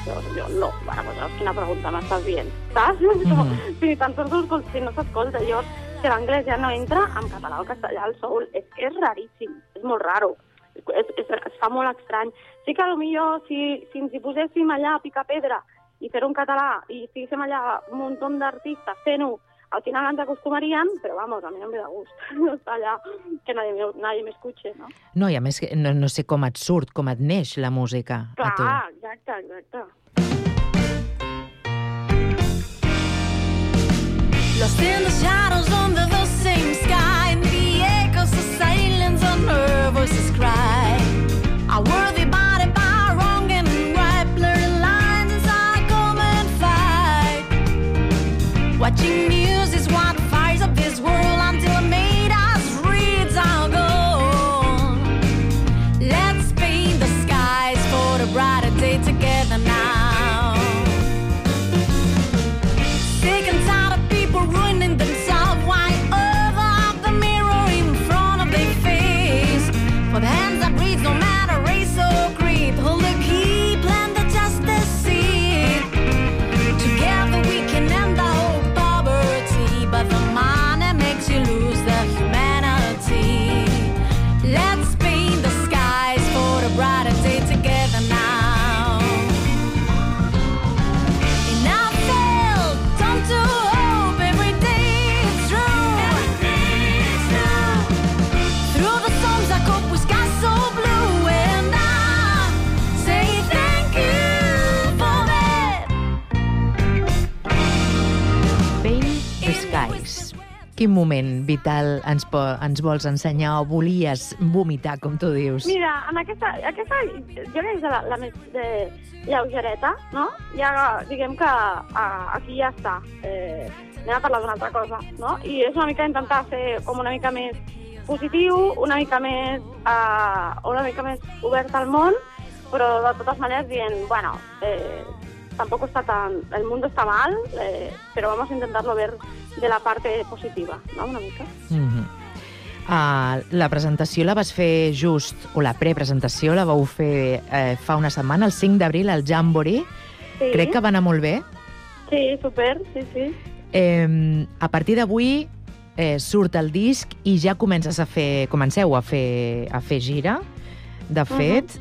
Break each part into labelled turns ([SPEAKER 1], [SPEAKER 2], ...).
[SPEAKER 1] Jo no, bueno, pues quina pregunta m'estàs dient, saps? Si tan sols si no s'escolta, jo, si l'anglès ja no entra, en català o castellà el soul, és que és raríssim, és molt raro, es fa molt estrany. Sí que potser si ens hi poséssim allà a picar pedra i fer-ho en català i estiguéssim allà un munt d'artistes fent-ho, al final ens acostumarien, però vamos, a mi no em ve de gust. No està allà que nadie m'escuche, no?
[SPEAKER 2] No, i a més, no sé com et surt, com et neix la música a tu.
[SPEAKER 1] Clar, exacte.
[SPEAKER 3] Lost in the shadows under the same sky, and the echoes of silence and her voices cry. A worthy body by wrong and right, blurred lines are come and fight. Watching news is what fires up this world until it made us read our goal. Let's paint the skies for the brighter day together now. Sick and tired of people ruining themselves, why over up the mirror in front of their face? For the hands that breathe, no matter race or creed, hold the key, plant the justice seed. Together we can end the whole poverty, but the money makes you lose the humanity. Let's paint the skies for the brighter day together now. Enough failed, time to hope every day it's true. Through the storms I cope with skies so blue, and I say thank you for that.
[SPEAKER 2] Paint the Skies. Quin moment vital ens vols ensenyar o volies vomitar, com tu dius?
[SPEAKER 1] Mira, en aquesta jo crec que és la més lleugereta, no? Ja, diguem que aquí ja està. Anem a parlar d'una altra cosa, no? I és una mica intentar ser com una mica més positiu, una mica més obert al món, però de totes maneres dient, bueno, tampoco está el mundo está mal, pero vamos a intentarlo ver de la parte positiva, ¿no? Una mica.
[SPEAKER 2] La presentació la vas fer just, o la prepresentació la vau fer fa una setmana, el 5 d'abril, al Jamboree.
[SPEAKER 1] Sí.
[SPEAKER 2] Crec que va anar molt bé.
[SPEAKER 1] Sí, super, sí.
[SPEAKER 2] A partir d'avui surt el disc i ja comenceu a fer gira. De fet,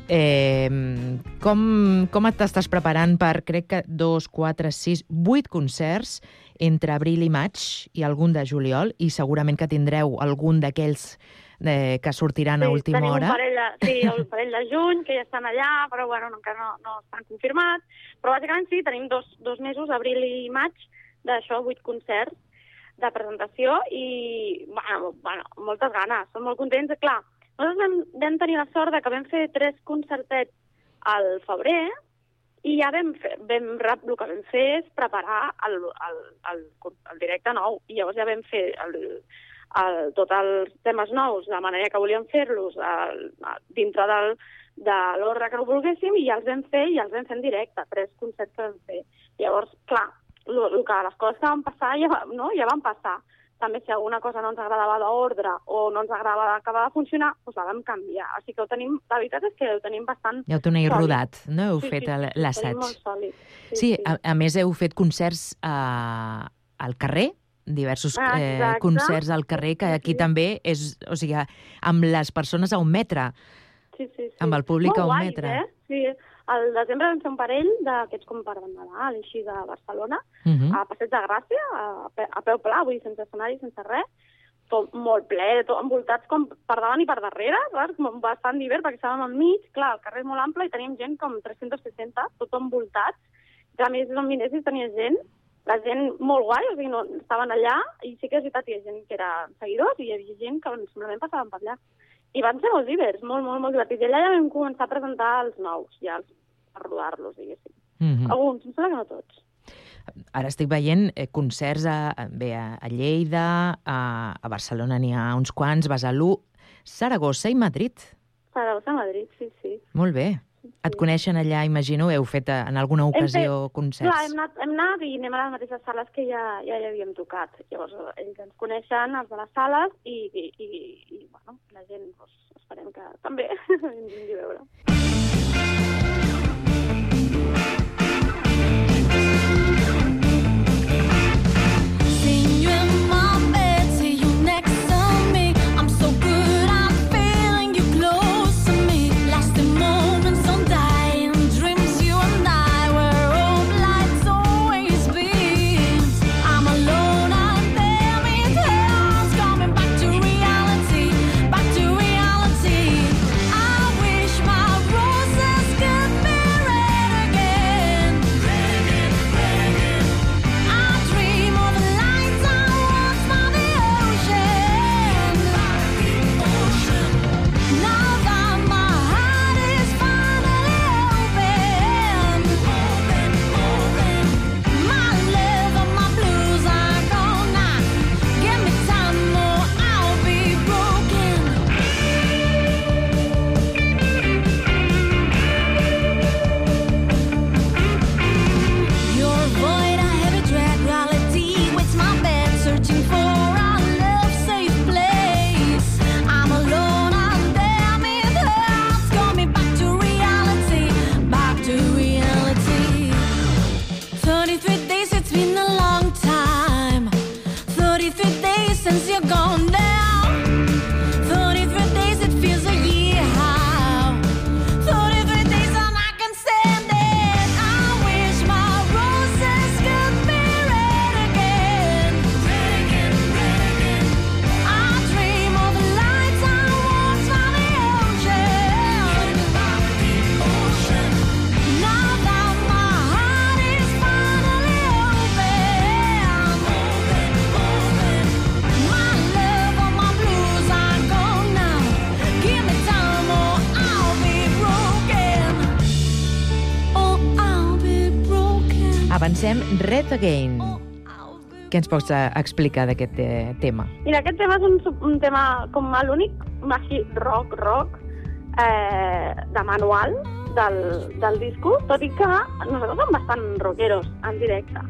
[SPEAKER 2] com t'estàs preparant per, crec que 2, 4, 6, 8 concerts entre abril i maig i algun de juliol, i segurament que tindreu algun d'aquells que sortiran a última hora.
[SPEAKER 1] Tenim un parell de juny, que ja estan allà, però bueno, encara no estan confirmats. Però bàsicament sí, tenim dos mesos, abril i maig, d'això, 8 concerts de presentació i, bueno, moltes ganes, som molt contents. Clar, nosaltres vam tenir la sort que vam fer 3 concertets al febrer i ja el que vam fer és preparar el directe nou. I llavors ja vam fer tots els temes nous, de manera que volíem fer-los dintre de l'ordre que no volguéssim, i ja els vam fer en directe, 3 concerts que vam fer. Llavors, clar, les coses que van passar ja van passar. També si alguna cosa no ens agradava d'ordre o no ens agradava acabar de funcionar, doncs la vam canviar. Així que la veritat és que ho tenim bastant
[SPEAKER 2] ja ho teniu rodat, no? Heu fet l'assaig.
[SPEAKER 1] Sí, molt sòlid.
[SPEAKER 2] Sí, a més heu fet concerts al carrer, diversos concerts al carrer, que aquí també és, o sigui, amb les persones a 1 metre.
[SPEAKER 1] Sí.
[SPEAKER 2] Amb el públic a 1
[SPEAKER 1] guais,
[SPEAKER 2] metre.
[SPEAKER 1] Sí, al desembre vam fer un parell d'aquests com per Nadal, així de Barcelona, a Passeig de Gràcia, a peu pla, vull dir, sense escenari, sense res, tot molt ple, tot envoltats com per davant i per darrere, clar, bastant divers, perquè estàvem enmig, clar, el carrer és molt ample i teníem gent com 360, tot envoltats, que a més on miressis tenia gent, la gent molt guai, o sigui, no, estaven allà, i sí que és veritat, hi ha gent que era seguidors, i hi havia gent que simplement passaven per allà. I van ser molt divers, molt divertits. I allà ja vam començar a presentar els nous, ja a rodar-los, diguéssim. Alguns, em sembla que no tots.
[SPEAKER 2] Ara estic veient concerts a Lleida, a Barcelona n'hi ha uns quants, Besalú, Saragossa i Madrid.
[SPEAKER 1] Saragossa i Madrid, sí.
[SPEAKER 2] Molt bé. Et coneixen allà, imagino, heu fet en alguna ocasió concerts?
[SPEAKER 1] Clar, hem anat i anem a les mateixes sales que ja hi havíem tocat. Llavors, ells ens coneixen, els de les sales, i bueno, la gent, doncs, esperem que també ens vingui a veure.
[SPEAKER 2] avancem. Red Again. Què ens pots explicar d'aquest tema?
[SPEAKER 1] Mira, aquest tema és un tema com l'únic així rock, de manual del disco, tot i que nosaltres som bastant rockeros en directe.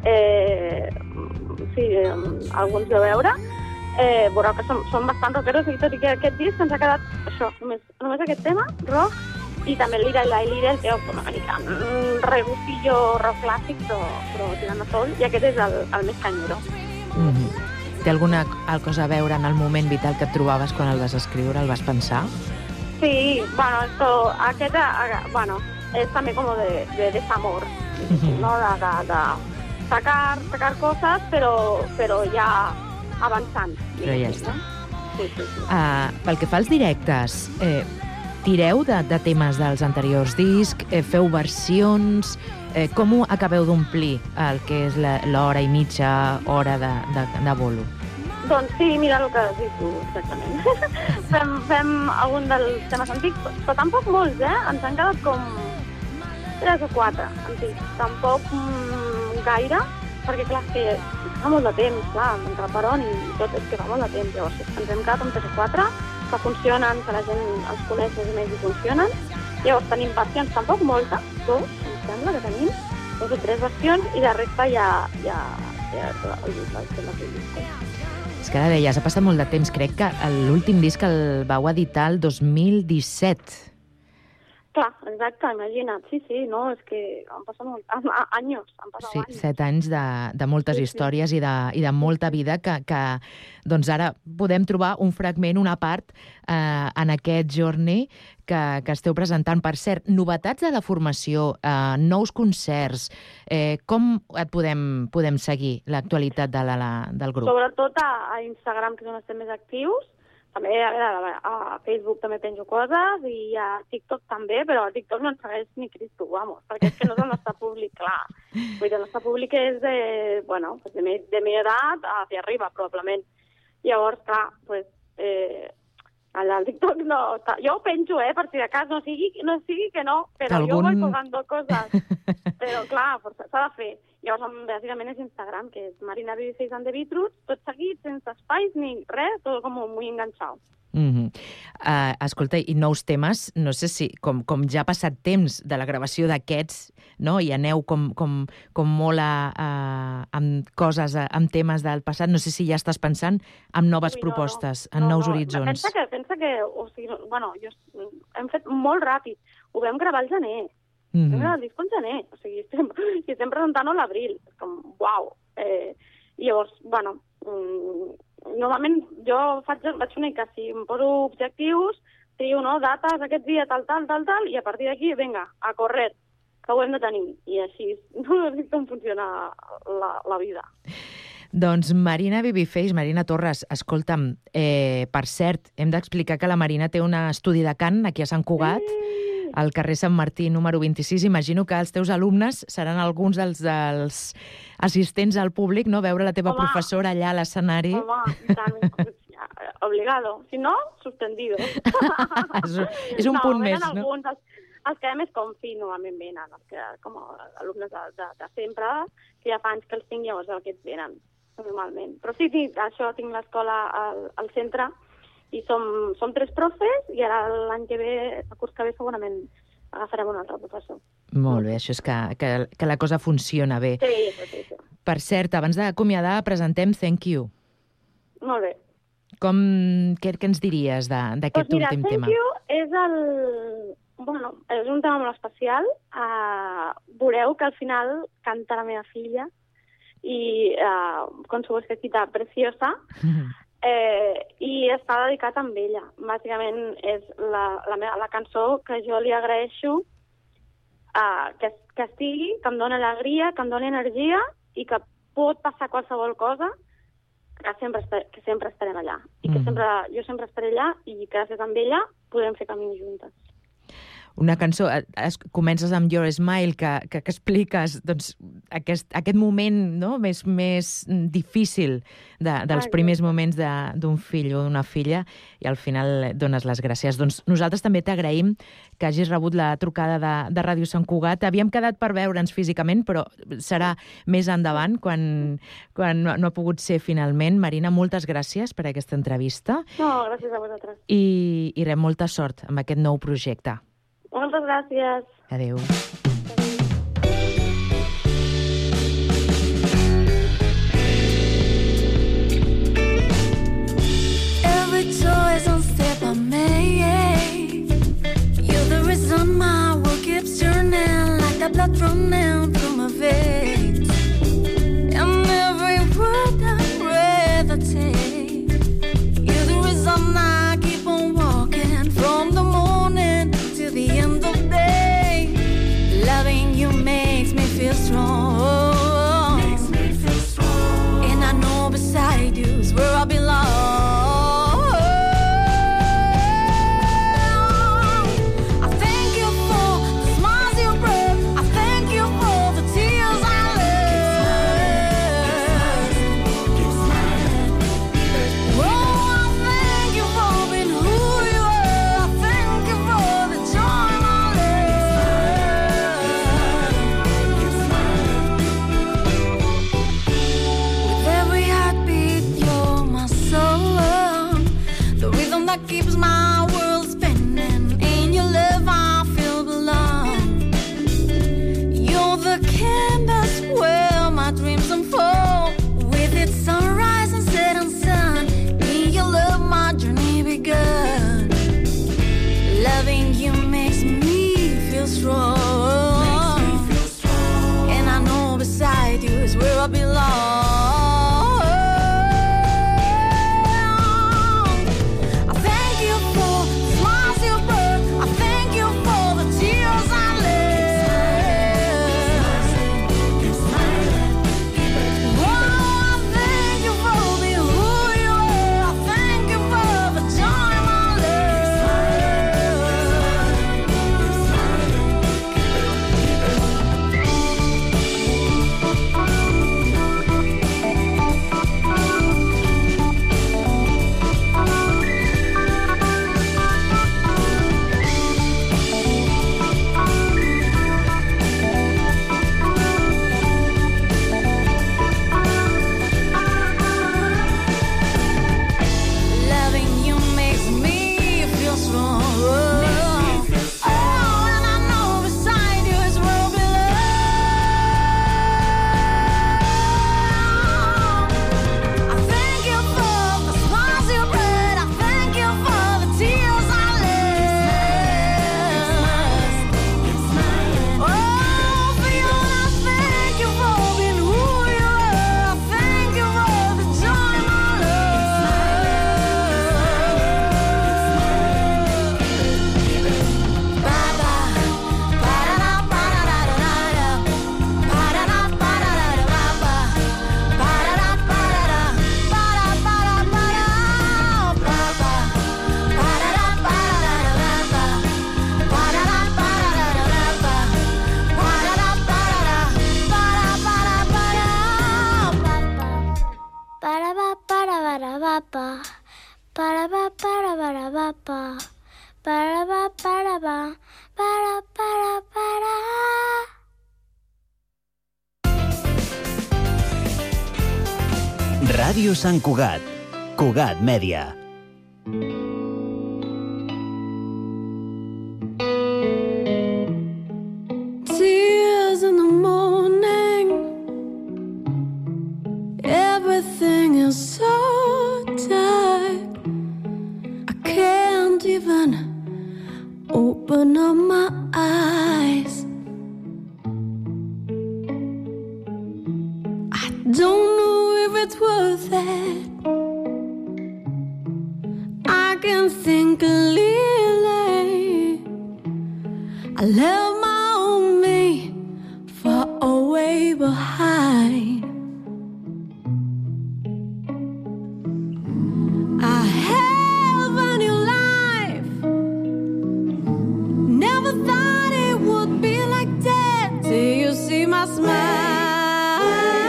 [SPEAKER 1] Si algú ens veu veure, veureu que som bastant rockeros, i tot i que aquest disc ens ha quedat això, només aquest tema, rock, i també Lira i el teu com una mica regustillo rock clàssic, però tirant de sol, i aquest és el més canyero.
[SPEAKER 2] Té alguna cosa a veure en el moment vital que et trobaves quan el vas escriure, el vas pensar?
[SPEAKER 1] Sí, bueno, aquest és també com de desamor, no? De sacar cosas, però ja avançant.
[SPEAKER 2] Però ja està.
[SPEAKER 1] Sí.
[SPEAKER 2] Pel que fa als directes, tireu de temes dels anteriors discs, feu versions, com ho acabeu d'omplir el que és l'hora i mitja hora de bolo?
[SPEAKER 1] Doncs sí, mira el que has dit tu, exactament. fem algun dels temes antics, però tampoc molts, ens han quedat com 3 o 4 antics. Tampoc gaire, perquè clar, és que fa molt de temps, clar, entre el Peron i tot, és que fa molt de temps. Llavors ens hem quedat amb 3 o 4 que funcionen, que la gent els coneix més i funcionen. Llavors tenim versions, tampoc moltes, 2, em sembla que tenim, 2 o 3 versions, i la resta ja el tema que disc.
[SPEAKER 2] És que ara deies, ha passat molt de temps, crec que l'últim disc el vau editar el 2017.
[SPEAKER 1] Clar, exacte, imagina't, sí, no, és que han passat anys, han passat
[SPEAKER 2] Sí,
[SPEAKER 1] anys.
[SPEAKER 2] 7 anys de moltes
[SPEAKER 1] Sí.
[SPEAKER 2] històries i de molta vida que doncs ara podem trobar un fragment, una part en aquest Journey que esteu presentant. Per cert, novetats de la formació, nous concerts, com et podem seguir l'actualitat del grup?
[SPEAKER 1] Sobretot a Instagram, que és on estem més actius. També a Facebook també penjo coses, i a TikTok també, però a TikTok no ens segueix ni Cristo, vamos, perquè és que no és el nostre públic, clar. Vull dir, el nostre públic és de mi edat hacia arriba, probablement. Llavors, clar, pues, al TikTok no... Jo ho penjo, per si de cas, no sigui que no, però jo voy colgando coses. Però, clar, s'ha de fer. Llavors, bàsicament és Instagram, que és Marina Babyface and the Beatroots, tot seguit, sense espais ni res, tot com muy enganxat.
[SPEAKER 2] Escolta, i nous temes, no sé si, com ja ha passat temps de la gravació d'aquests, no? I aneu com molt amb coses, amb temes del passat, no sé si ja estàs pensant en noves propostes, en nous horitzons.
[SPEAKER 1] Pensa que o sigui, bueno, hem fet molt ràpid, ho vam gravar al gener. Vam gravar el disc al gener, o sigui, estem presentant-ho a l'abril, és com, uau. I llavors, bueno, normalment jo vaig una mica, si em poso objectius, trio, no, dates, aquest dia, tal, i a partir d'aquí, vinga, a correr, que ho hem de tenir. I així, no sé com funciona la vida.
[SPEAKER 2] Doncs Marina Babyface, Marina Torres, escolta'm, per cert, hem d'explicar que la Marina té un estudi de cant aquí a Sant Cugat, al carrer Sant Martí, número 26. Imagino que els teus alumnes seran alguns dels assistents al públic, no? Veure la teva professora allà a l'escenari.
[SPEAKER 1] Home, i tant, obligado. Si no, suspendido.
[SPEAKER 2] És un punt més, no?
[SPEAKER 1] Alguns, els que més confi, normalment venen, els que, com alumnes de sempre, que ja fa anys que els tinc, llavors aquests venen, normalment. Però sí, això, tinc l'escola al centre, i som 3 profes, i ara l'any que ve, el curs que ve, segurament agafarem un altre professor.
[SPEAKER 2] Molt bé, això és que la cosa funciona bé.
[SPEAKER 1] Sí.
[SPEAKER 2] Per cert, abans d'acomiadar, presentem Thank You.
[SPEAKER 1] Molt bé.
[SPEAKER 2] Què ens diries d'aquest últim tema?
[SPEAKER 1] Thank You és un tema molt especial. Veureu que al final canta la meva filla, i con su vocecita preciosa, i està dedicat a ella. Bàsicament és la cançó que jo li agraeixo que estigui, que em doni alegria, que em doni energia, i que pot passar qualsevol cosa, que sempre estarem allà. I que jo sempre estaré allà, i gràcies a ella podrem fer camins juntes.
[SPEAKER 2] una cançó, comences amb Your Smile, que expliques doncs, aquest moment, no? més difícil dels primers moments d'un fill o d'una filla, i al final dones les gràcies. Doncs nosaltres també t'agraïm que hagis rebut la trucada de Ràdio Sant Cugat. Havíem quedat per veure'ns físicament, però serà més endavant, quan no ha pogut ser finalment. Marina, moltes gràcies per aquesta entrevista.
[SPEAKER 1] No, gràcies a vosaltres.
[SPEAKER 2] I res, molta sort amb aquest nou projecte.
[SPEAKER 1] Moltes gràcies.
[SPEAKER 2] Adéu.
[SPEAKER 3] Every choice and step I make, you're the reason my world keeps turning, like the blood running through my veins. And every word and breath I take, you're the reason I keep on walking from the morning to the end of the day. Loving you makes me feel strong. And I know beside you is where I belong. I thank you for the smiles you brought. I thank you for the tears I left. Oh, I thank you for being who you are. I thank you for the joy in my life. With every heartbeat, you're my soul, the rhythm that keeps my world spinning. In your love, I feel belong. You're the canvas where my dreams unfold, with its sunrise and setting sun. In your love, my journey begun. Loving you makes me feel strong. And I know beside you is where I belong. I thank you for the smiles you brought. I thank you for the tears I left. Oh, I thank you for being who you are. I thank you for the joy in my loving you makes me feel strong. Oh, and I know beside you is where I belong. I thank you for the smiles you brought. I thank you for the tears I left. Oh, for you, I thank you for being who you are. I thank you for the joy in my
[SPEAKER 4] Ràdio Sant Cugat. Cugat Mèdia.
[SPEAKER 3] Tears in the morning, everything is so tight. I can't even open up my eyes. I don't know if it's worth it. I can think clearly. I left my own me far away behind. I have a new life. Never thought my smile.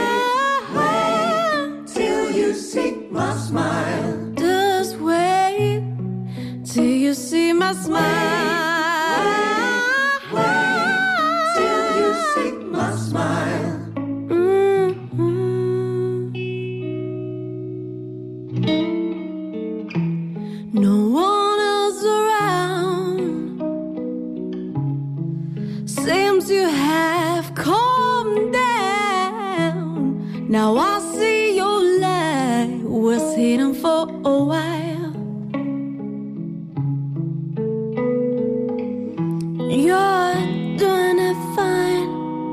[SPEAKER 3] Wait till you see my smile. Just wait till you see my smile. Wait till you see my smile. No one else around. Seems you have calmed down. Now I see your light was hidden for a while. You're doing it fine.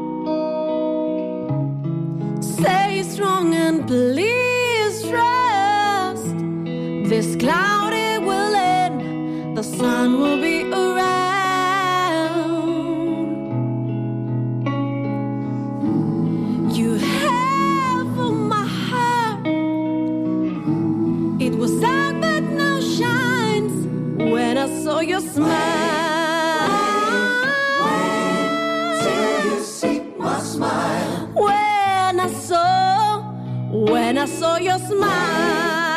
[SPEAKER 3] Stay strong and please trust. This cloudy will end. The sun will be around. You have my heart. It was dark but now shines when I saw your smile. Wait till you see my smile. When I saw your smile.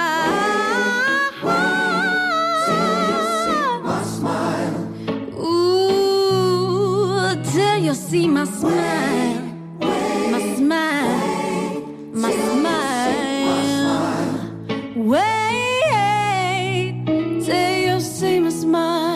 [SPEAKER 3] You see my smile, my smile, my smile. Wait till you see my smile.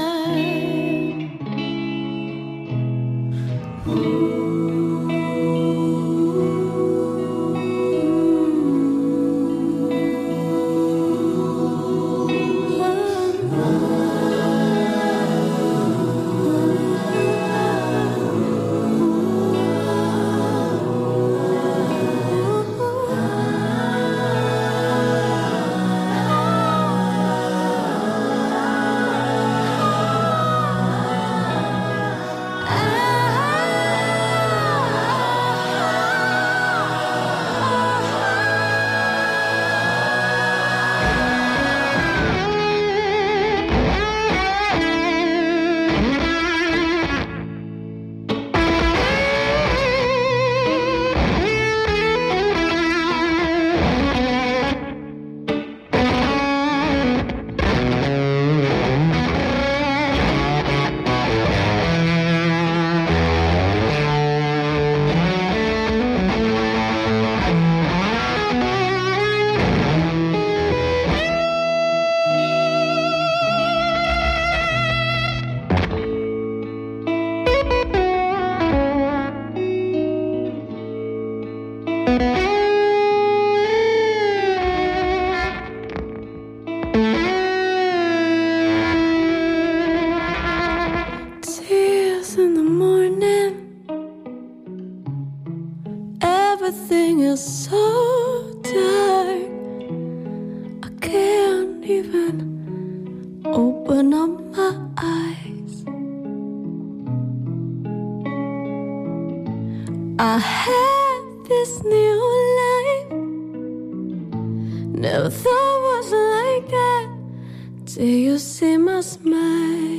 [SPEAKER 3] Everything is so dark. I can't even open up my eyes. I have this new life. Never thought it was like that till you see my smile.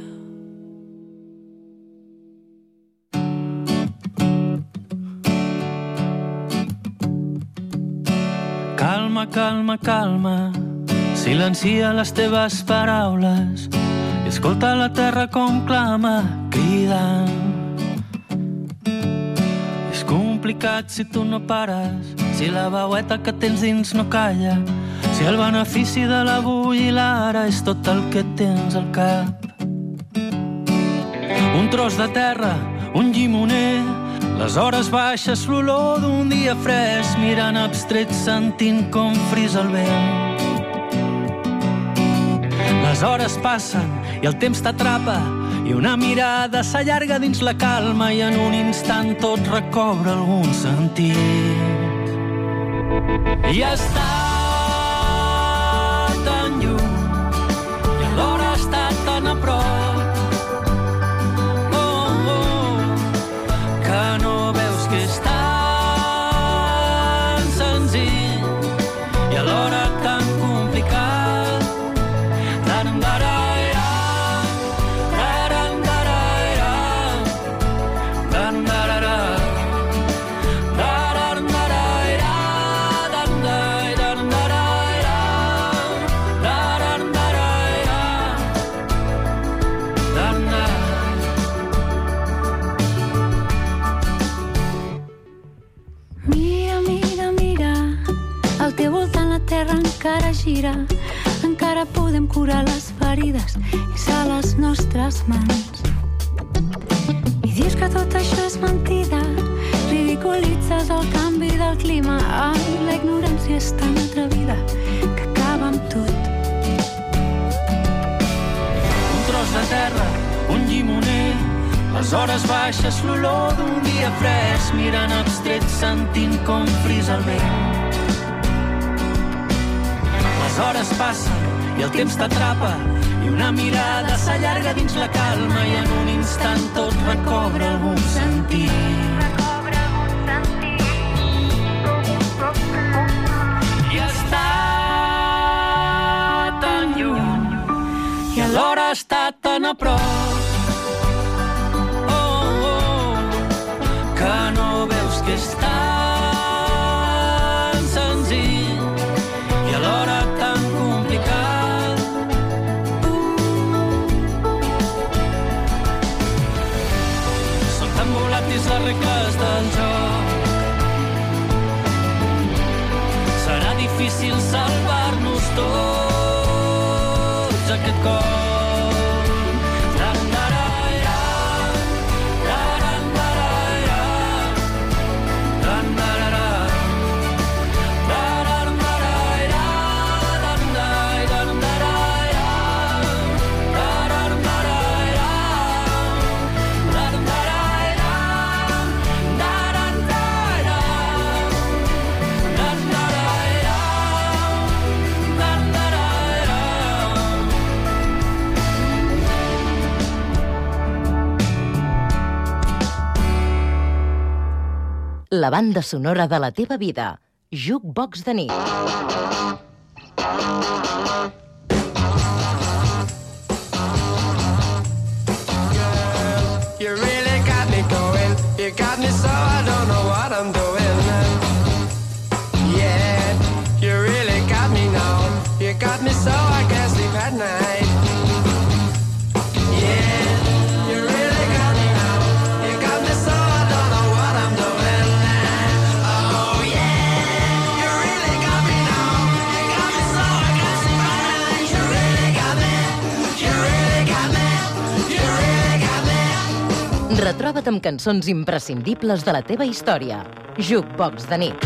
[SPEAKER 5] Calma, calma, calma, silencia les teves paraules i escolta la terra com clama, cridant. És complicat si tu no pares, si la veueta que tens dins no calla, si el benefici de l'avui i l'ara és tot el que tens al cap. Un tros de terra, un llimoner, les hores baixes, l'olor d'un dia fresc, mirant abstret, sentint com frisa el vent. Les hores passen i el temps t'atrapa i una mirada s'allarga dins la calma i en un instant tot recobra algun sentit. I està tan lluny i alhora està tan a prop. No veus que és tan senzill i alhora tan complicat.
[SPEAKER 6] terra encara gira, encara podem curar les ferides, és a les nostres mans. I dius que tot això és mentida, ridiculitzes el canvi del clima. Ai, la ignorància és tan atrevida que acaba amb tot.
[SPEAKER 5] Un tros de terra, un llimoner, les hores baixes, l'olor d'un dia fresc, mirant abstret, sentint com frisa el vent. Les hores passen i el temps t'atrapa i una mirada s'allarga dins la calma i en un instant tot recobra algun sentit. I està tan lluny i alhora està tan a prop. Que no veus que és tan senzill i alhora tan complicat. Són tan volàtils les regles del joc. Serà difícil salvar-nos tots aquest cop.
[SPEAKER 7] La banda sonora de la teva vida. Jukebox de nit.
[SPEAKER 8] You really got me going. You got me so I don't know what I'm doing. Yeah, you really got me now. You got me so I can't sleep at night. Yeah, you really got me now. You got me so I don't know what I'm doing. Oh yeah, you really got me now. You got me so I can't sleep at night. You really got me. You really got me. You really got me.
[SPEAKER 7] Retroba't amb cançons imprescindibles de la teva història. Jukebox de nit.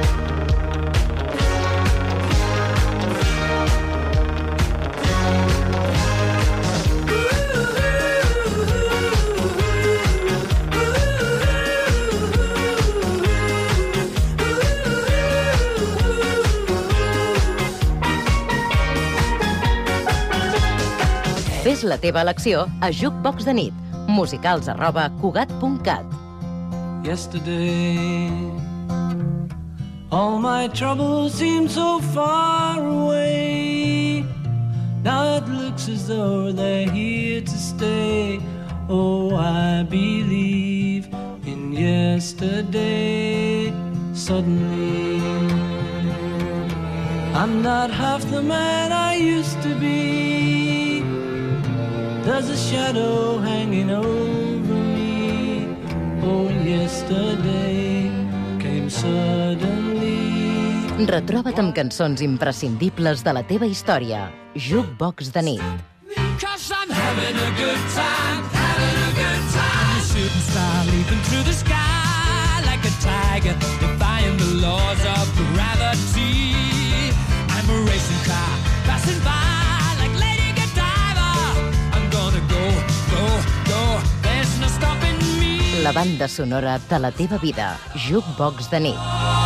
[SPEAKER 7] Fes la teva elecció a Jukebox de nit. musicals@cugat.cat.
[SPEAKER 5] Yesterday, all my troubles seem so far away. Now it looks as though they're here to stay. Oh, I believe in yesterday. Suddenly, I'm not half the man I used to be. There's a shadow hanging over me. Oh, yesterday came suddenly.
[SPEAKER 7] Retroba't amb cançons imprescindibles de la teva història. Jukebox de nit.
[SPEAKER 5] 'Cause I'm having a good time, having a good time. A shooting star leaping through the sky like a tiger, defying the laws of gravity. I'm a racing car passing by like Lady Godiva. I'm gonna go, go, go. There's no stopping me.
[SPEAKER 7] La banda sonora de la teva vida. Jukebox de nit.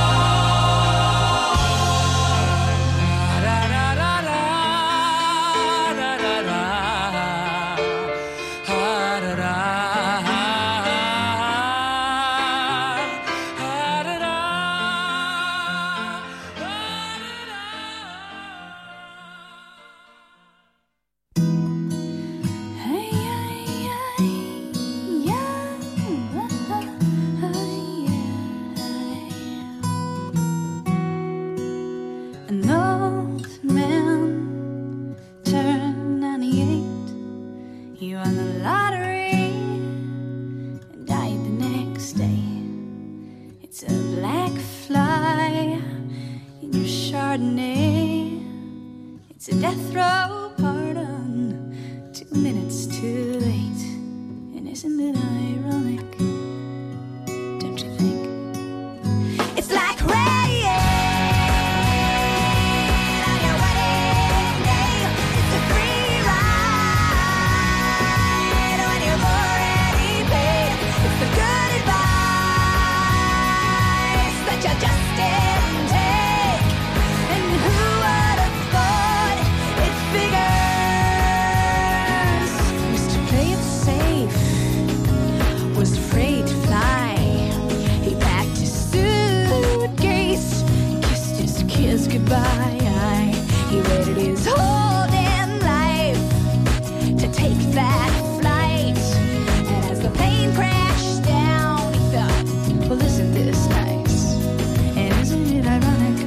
[SPEAKER 6] An old man turned 98. He won the lottery and died the next day. It's a black fly in your Chardonnay. Chardonnay. It's a death row pardon, 2 minutes too late. And isn't it ironic? Don't you think? It's like rain on your wedding day. It's a free ride when you've already paid. It's the good advice that you just didn't take. And who would have thought it figures? Used to play it safe, was afraid to fly. He packed his suitcase, kissed his kids goodbye. He waited his whole damn life to take that flight. And as the plane crashed down, he thought, well, isn't this nice? And isn't it ironic?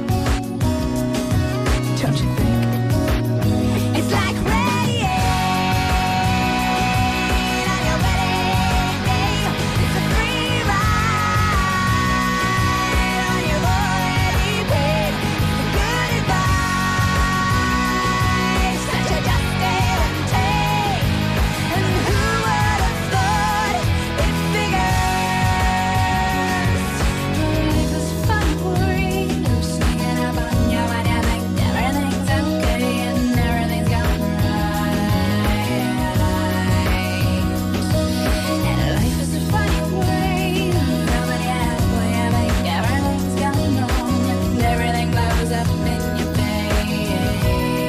[SPEAKER 6] Don't you think? It's like rain on your wedding day. It's a free ride when you've already paid. The good advice that you just didn't take. And who would have thought it figures? Life is fun, worried, sneaking up on you when you think everything's okay and everything's going right. And life is a funny way, nobody has when you think everything's going wrong and everything blows up in your face.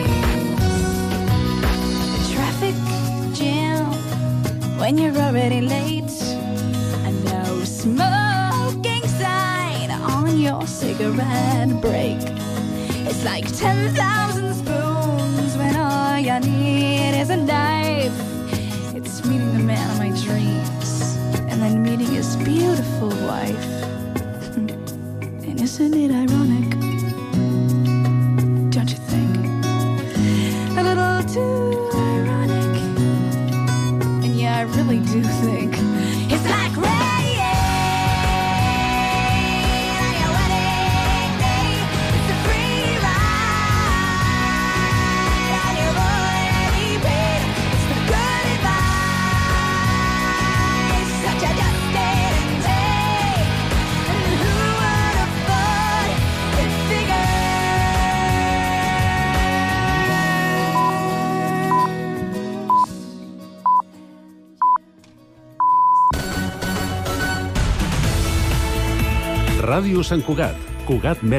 [SPEAKER 6] The traffic jam when you're already late, and no smoking sign on your cigarette break. It's like 10,000 spoons when all you need is a knife. It's meeting the man of my dreams and then meeting his beautiful wife. And isn't it ironic? Don't you think? A little too ironic. And yeah, I really do think it's like rain on your wedding day. It's a free ride and you've already paid. It's the good advice that you just didn't take. And who would have thought it figures?
[SPEAKER 9] Ràdio Sant Cugat, Cugat Mèdia.